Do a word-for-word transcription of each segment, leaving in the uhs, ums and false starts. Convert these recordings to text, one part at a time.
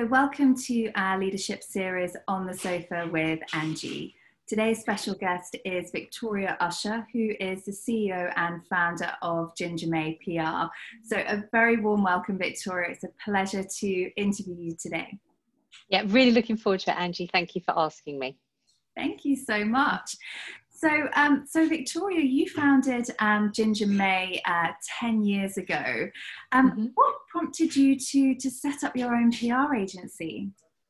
So welcome to our leadership series On the Sofa with Angie. Today's special guest is Victoria Usher, who is the C E O and founder of Ginger May P R. So a very warm welcome, Victoria. It's a pleasure to interview you today. Yeah, really looking forward to it, Angie. Thank you for asking me. Thank you so much. So, um, so Victoria, you founded um, Ginger May uh, ten years ago. Um, Mm-hmm. What prompted you to to set up your own P R agency?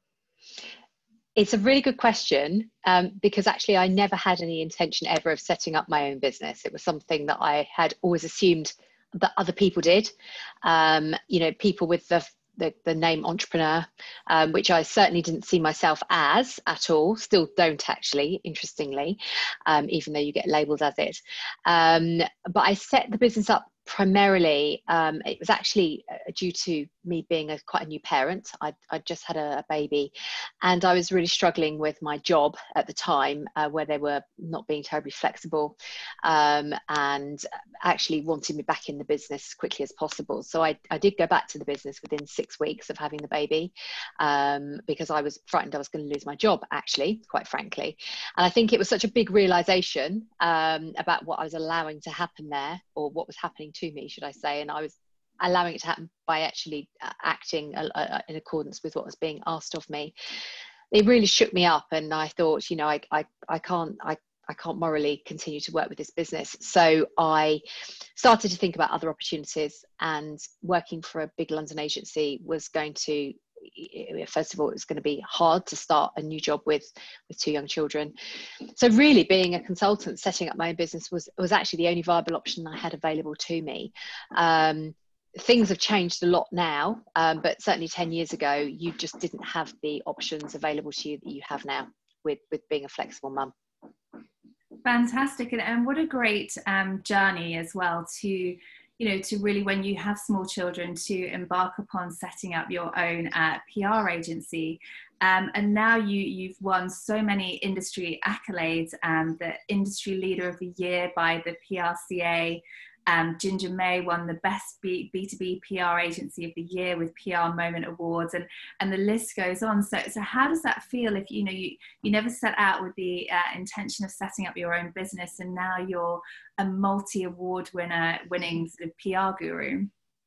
It's a really good question um, because actually I never had any intention ever of setting up my own business. It was something that I had always assumed that other people did. Um, you know, people with the The, the name entrepreneur, um, which I certainly didn't see myself as at all, still don't actually, interestingly, um, even though you get labelled as it. Um, but I set the business up primarily, um, it was actually uh, due to me being a quite a new parent. I I just had a, a baby and I was really struggling with my job at the time, uh, where they were not being terribly flexible, um, and actually wanted me back in the business as quickly as possible. So I, I did go back to the business within six weeks of having the baby, um, because I was frightened I was going to lose my job, actually, quite frankly. And I think it was such a big realization um, about what I was allowing to happen there, or what was happening to me, should I say. And I was allowing it to happen by actually uh, acting uh, uh, in accordance with what was being asked of me. It really shook me up, and I thought, you know, I I, I can't I I can't morally continue to work with this business. So I started to think about other opportunities, and working for a big London agency was going to, first of all, it was going to be hard to start a new job with with two young children. So really being a consultant, setting up my own business was was actually the only viable option I had available to me. Um, things have changed a lot now, um, but certainly ten years ago, you just didn't have the options available to you that you have now with, with being a flexible mum. Fantastic. And, and what a great um, journey as well to, you know, to really, when you have small children, to embark upon setting up your own uh, P R agency. Um, and now you, you've won so many industry accolades, um, the Industry Leader of the Year by the P R C A. Um, Ginger May won the Best B- B2B P R Agency of the Year with P R Moment Awards, and and the list goes on. So, so how does that feel if you know you you never set out with the uh, intention of setting up your own business, and now you're a multi-award winner, winning sort of P R guru?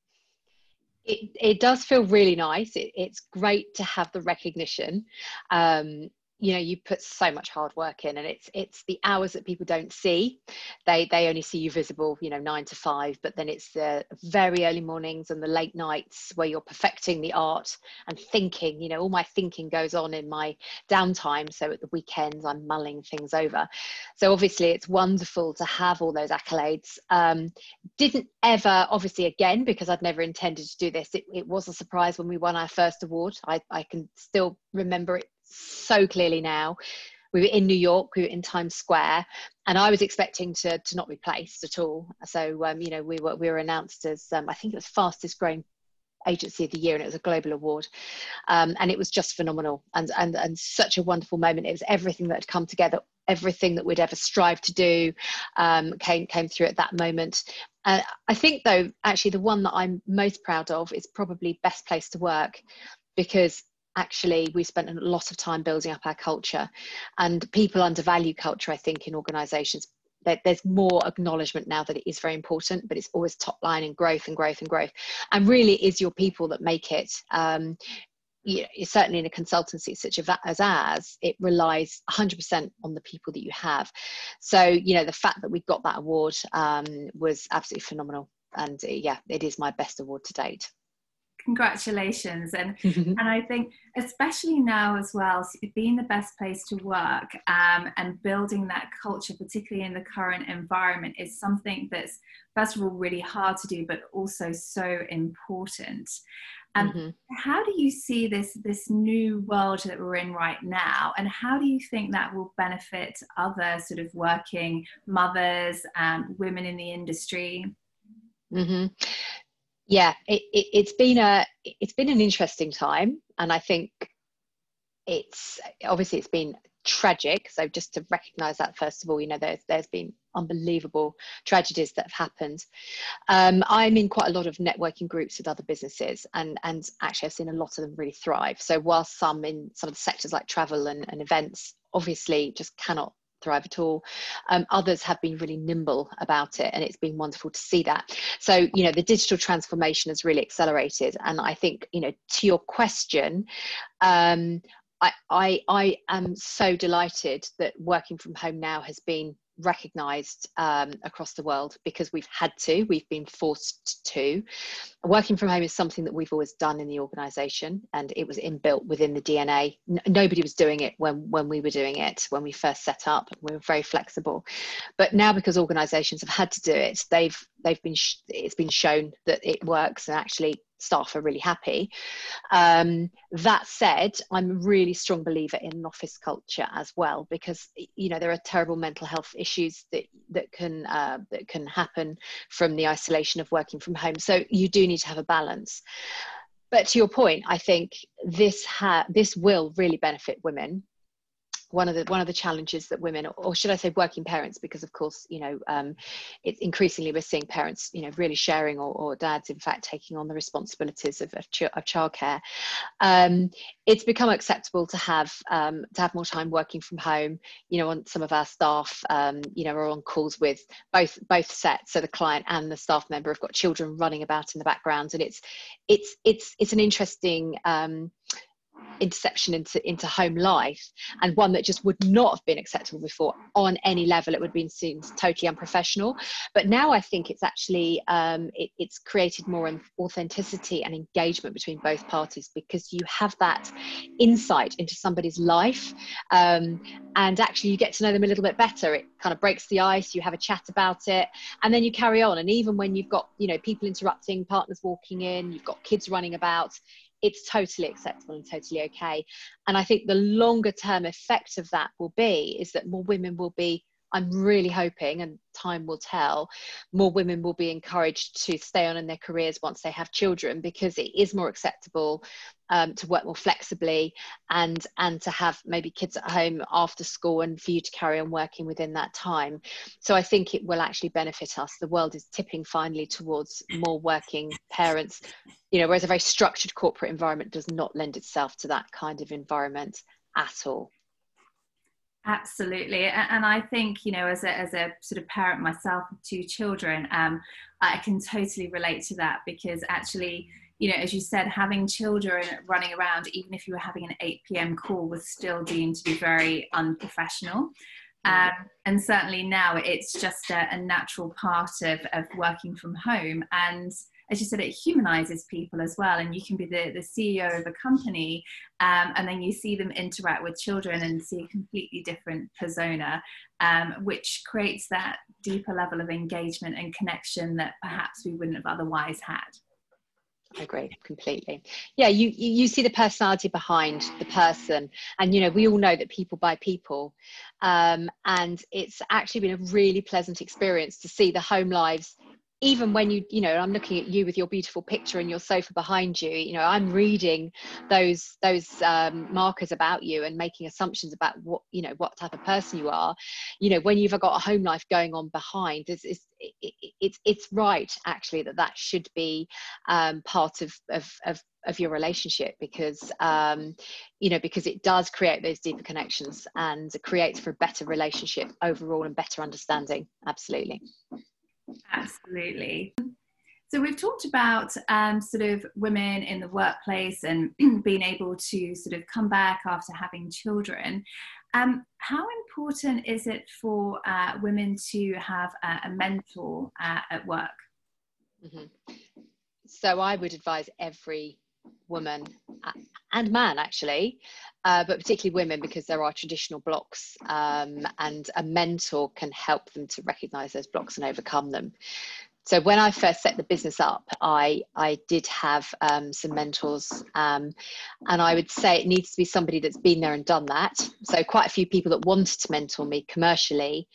It it does feel really nice. It, it's great to have the recognition. Um, you know, you put so much hard work in, and it's it's the hours that people don't see. They they only see you visible, you know, nine to five, but then it's the very early mornings and the late nights where you're perfecting the art and thinking. You know, all my thinking goes on in my downtime. So at the weekends, I'm mulling things over. So obviously, it's wonderful to have all those accolades. Um, didn't ever, obviously, again, because I'd never intended to do this, it, it was a surprise when we won our first award. I, I can still remember it so clearly now. We were in New York, we were in Times Square, and I was expecting to to not be placed at all. So um, you know, we were we were announced as um, I think it was fastest growing agency of the year, and it was a global award, um, and it was just phenomenal, and and and such a wonderful moment. It was everything that had come together, everything that we'd ever strived to do um, came came through at that moment. Uh, I think, though, actually the one that I'm most proud of is probably Best Place to Work, because actually we spent a lot of time building up our culture, and people undervalue culture, I think, in organizations. There's more acknowledgement now that it is very important, but it's always top line and growth and growth and growth, and really is your people that make it. Um, you know, certainly in a consultancy such as ours, it relies one hundred percent on the people that you have. So, you know, the fact that we got that award um, was absolutely phenomenal. And uh, yeah, it is my best award to date. Congratulations. And and I think especially now as well, being the best place to work um, and building that culture, particularly in the current environment, is something that's, first of all, really hard to do, but also so important. And mm-hmm. How do you see this this new world that we're in right now, and how do you think that will benefit other sort of working mothers and women in the industry? Mm-hmm. Yeah, it, it, it's been a it's been an interesting time, and I think it's obviously it's been tragic. So just to recognise that, first of all, you know, there's there's been unbelievable tragedies that have happened. Um, I'm in quite a lot of networking groups with other businesses, and and actually I've seen a lot of them really thrive. So while some in some of the sectors like travel and, and events obviously just cannot thrive at all, um, others have been really nimble about it, and it's been wonderful to see that. So, you know, the digital transformation has really accelerated, and I think, you know, to your question, um, I, I, I am so delighted that working from home now has been recognised um, across the world, because we've had to, we've been forced to. Working from home is something that we've always done in the organisation, and it was inbuilt within the D N A. N- nobody was doing it when, when we were doing it, when we first set up. We were very flexible. But now, because organisations have had to do it, they've they've been sh- it's been shown that it works, and actually staff are really happy. Um, that said, I'm a really strong believer in an office culture as well, because, you know, there are terrible mental health issues that that can uh, that can happen from the isolation of working from home. So you do need to have a balance. But to your point, I think this ha- this will really benefit women. One of the one of the challenges that women, or should I say working parents, because of course, you know, um, it's increasingly we're seeing parents, you know, really sharing, or, or dads in fact taking on the responsibilities of, of, ch- of childcare. Um, it's become acceptable to have um, to have more time working from home. You know, on some of our staff, um, you know, are on calls with both both sets, so the client and the staff member have got children running about in the background, and it's it's it's it's an interesting Um, interception into into home life, and one that just would not have been acceptable before on any level. It would have been seen as totally unprofessional. But now I think it's actually um, it, it's created more authenticity and engagement between both parties, because you have that insight into somebody's life, um, and actually you get to know them a little bit better. It kind of breaks the ice, you have a chat about it, and then you carry on. And even when you've got, you know, people interrupting, partners walking in, you've got kids running about, it's totally acceptable and totally okay. And I think the longer term effect of that will be is that more women will be, I'm really hoping, and time will tell, more women will be encouraged to stay on in their careers once they have children, because it is more acceptable um, to work more flexibly, and and to have maybe kids at home after school, and for you to carry on working within that time. So I think it will actually benefit us. The world is tipping finally towards more working parents, you know, whereas a very structured corporate environment does not lend itself to that kind of environment at all. Absolutely. And I think, you know, as a, as a sort of parent myself of two children, um, I can totally relate to that, because actually, you know, as you said, having children running around, even if you were having an eight p.m. call, was still deemed to be very unprofessional. Um, and certainly now it's just a, a natural part of, of working from home. And as you said, it humanizes people as well. And you can be the, the C E O of a company, um, and then you see them interact with children and see a completely different persona, um, which creates that deeper level of engagement and connection that perhaps we wouldn't have otherwise had. I agree completely. Yeah, you you see the personality behind the person, and you know, we all know that people buy people, um, and it's actually been a really pleasant experience to see the home lives. Even when you, you know, I'm looking at you with your beautiful picture and your sofa behind you, you know, I'm reading those those um, markers about you and making assumptions about what, you know, what type of person you are. You know, when you've got a home life going on behind, it's it's it, it's, it's right actually that that should be um, part of, of of of your relationship, because um, you know, because it does create those deeper connections and creates for a better relationship overall and better understanding. Absolutely. Absolutely. So we've talked about um, sort of women in the workplace and being able to sort of come back after having children. Um, how important is it for uh, women to have uh, a mentor uh, at work? Mm-hmm. So I would advise every woman and man actually, uh, but particularly women, because there are traditional blocks, um, and a mentor can help them to recognize those blocks and overcome them. So when I first set the business up, I, I did have um, some mentors, um, and I would say it needs to be somebody that's been there and done that. So quite a few people that wanted to mentor me commercially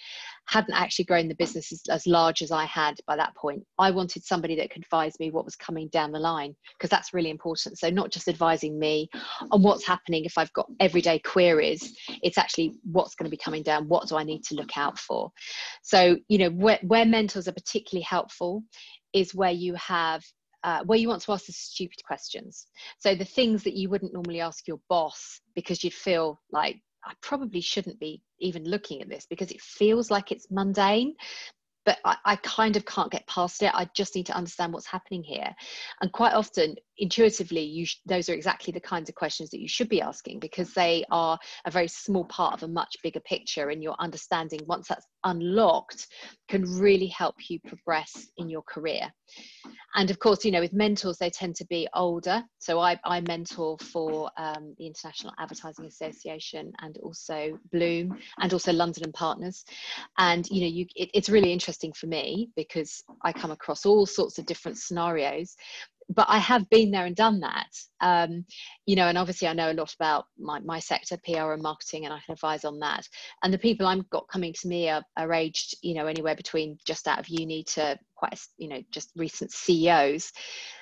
hadn't actually grown the business as, as large as I had by that point. I wanted somebody that could advise me what was coming down the line, because that's really important. So not just advising me on what's happening if I've got everyday queries, it's actually what's going to be coming down, what do I need to look out for. So, you know, where, where mentors are particularly helpful is where you have Uh, where you want to ask the stupid questions. So the things that you wouldn't normally ask your boss, because you'd feel like, I probably shouldn't be even looking at this because it feels like it's mundane, but I, I kind of can't get past it. I just need to understand what's happening here. And quite often, intuitively, you sh- those are exactly the kinds of questions that you should be asking, because they are a very small part of a much bigger picture, and your understanding, once that's unlocked, can really help you progress in your career. And of course, you know, with mentors, they tend to be older. So I, I mentor for um, the International Advertising Association, and also Bloom, and also London and Partners. And, you know, you, it, it's really interesting for me because I come across all sorts of different scenarios, but I have been there and done that. Um, you know, and obviously I know a lot about my, my sector, P R and marketing, and I can advise on that. And the people I've got coming to me are, are aged, you know, anywhere between just out of uni to quite, you know, just recent C E Os.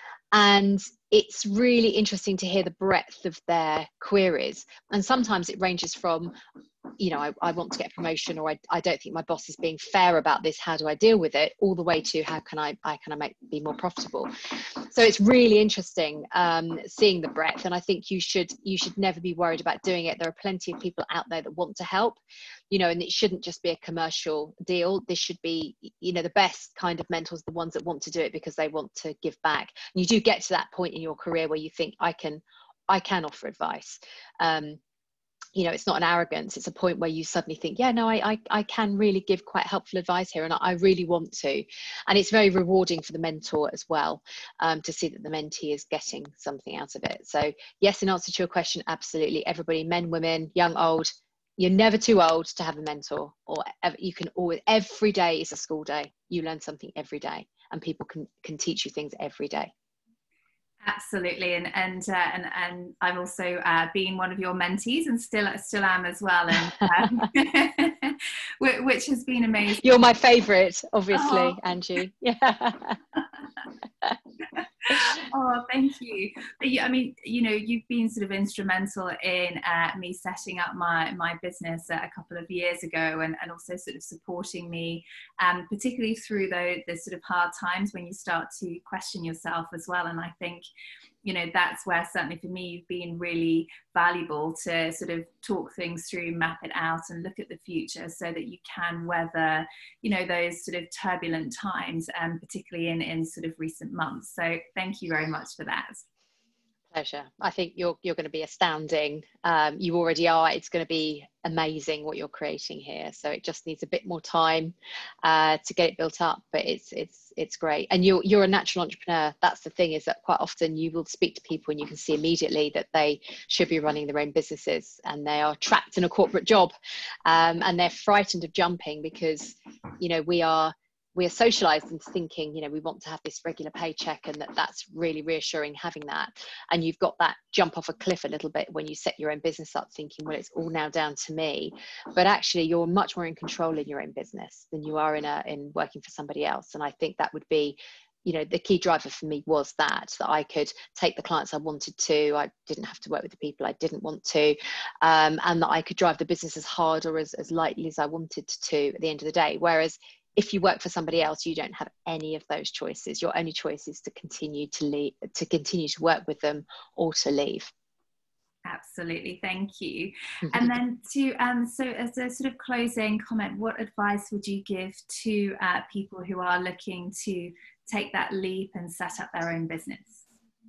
And it's really interesting to hear the breadth of their queries. And sometimes it ranges from, you know, I, I want to get a promotion, or I, I don't think my boss is being fair about this, how do I deal with it, all the way to how can I, I can I make be more profitable. So it's really interesting um, seeing the breadth, and I think you should you should never be worried about doing it. There are plenty of people out there that want to help, you know, and it shouldn't just be a commercial deal. This should be, you know, the best kind of mentors, the ones that want to do it because they want to give back. And you do get to that point in your career where you think, I can I can offer advice. Um, you know, it's not an arrogance, it's a point where you suddenly think, yeah, no, I, I, I can really give quite helpful advice here, and I, I really want to. And it's very rewarding for the mentor as well, um, to see that the mentee is getting something out of it. So yes, in answer to your question, absolutely, everybody, men, women, young, old, you're never too old to have a mentor, or ever, you can always, every day is a school day. You learn something every day, and people can, can teach you things every day. Absolutely, and and uh, and and I've also uh, been one of your mentees, and still still am as well, and um, which has been amazing. You're my favourite, obviously, oh. Angie. Yeah. Oh, thank you. I mean, you know, you've been sort of instrumental in uh, me setting up my my business a couple of years ago, and, and also sort of supporting me, um, particularly through the, the sort of hard times when you start to question yourself as well. And I think, you know, that's where certainly for me you've been really valuable to sort of talk things through, map it out, and look at the future so that you can weather, you know, those sort of turbulent times, and um, particularly in, in sort of recent months. So thank you very much for that. Pleasure. I think you're you're going to be astounding. Um, you already are. It's going to be amazing what you're creating here. So it just needs a bit more time uh, to get it built up. But it's it's it's great. And you're you're a natural entrepreneur. That's the thing, is that quite often you will speak to people and you can see immediately that they should be running their own businesses, and they are trapped in a corporate job, um, and they're frightened of jumping because, you know, we are. we are socialized into thinking, you know, we want to have this regular paycheck, and that that's really reassuring having that. And you've got that jump off a cliff a little bit when you set your own business up thinking, well, it's all now down to me. But actually you're much more in control in your own business than you are in a in working for somebody else. And I think that would be, you know, the key driver for me was that, that I could take the clients I wanted to, I didn't have to work with the people I didn't want to, um, and that I could drive the business as hard or as, as lightly as I wanted to at the end of the day. Whereas if you work for somebody else, you don't have any of those choices. Your only choice is to continue to leave, to continue to work with them, or to leave. Absolutely, thank you. And then to um, so as a sort of closing comment, what advice would you give to uh, people who are looking to take that leap and set up their own business?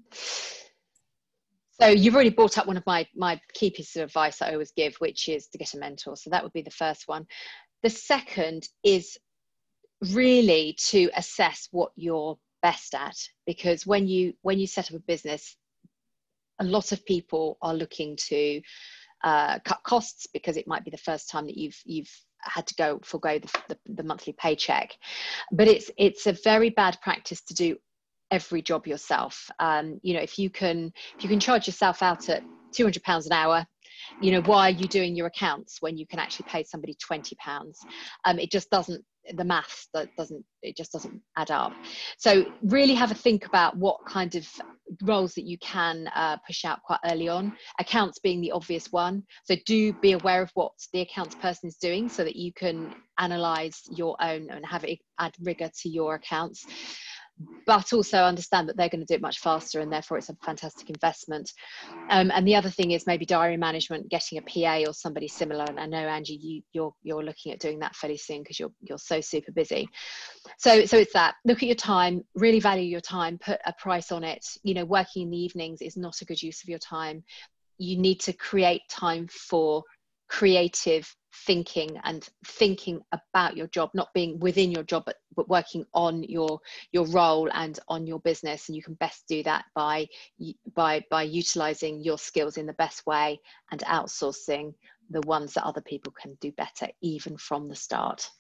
So you've already brought up one of my my key pieces of advice I always give, which is to get a mentor. So that would be the first one. The second is really to assess what you're best at, because when you when you set up a business, a lot of people are looking to uh, cut costs because it might be the first time that you've you've had to go forego the, the, the monthly paycheck. But it's it's a very bad practice to do every job yourself. Um, you know, if you can if you can charge yourself out at two hundred pounds an hour, you know, why are you doing your accounts when you can actually pay somebody twenty pounds? Um, it just doesn't, the maths that doesn't, it just doesn't add up. So really have a think about what kind of roles that you can uh, push out quite early on, accounts being the obvious one. So do be aware of what the accounts person is doing so that you can analyze your own and have it add rigor to your accounts, but also understand that they're going to do it much faster, and therefore it's a fantastic investment. Um, and the other thing is maybe diary management, getting a P A or somebody similar. And I know, Angie, you, you're you're looking at doing that fairly soon because you're you're so super busy. So so it's that. Look at your time, really value your time, put a price on it. You know, working in the evenings is not a good use of your time. You need to create time for creative thinking and thinking about your job, not being within your job, but, but working on your your role and on your business. And you can best do that by by by utilizing your skills in the best way and outsourcing the ones that other people can do better, even from the start.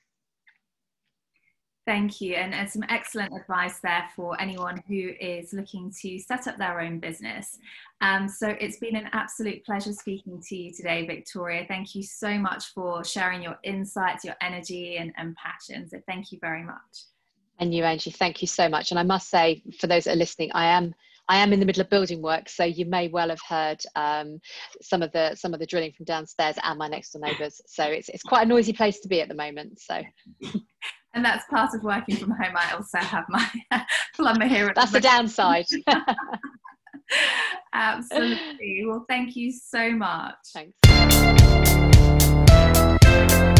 Thank you, and, and some excellent advice there for anyone who is looking to set up their own business. Um, so it's been an absolute pleasure speaking to you today, Victoria. Thank you so much for sharing your insights, your energy and, and passion. So thank you very much. And you, Angie, thank you so much. And I must say, for those that are listening, I am I am in the middle of building work, so you may well have heard um, some of the some of the drilling from downstairs and my next door neighbours. So it's it's quite a noisy place to be at the moment. So. And that's part of working from home. I also have my plumber here. That's the downside. Absolutely. Well, thank you so much. Thanks.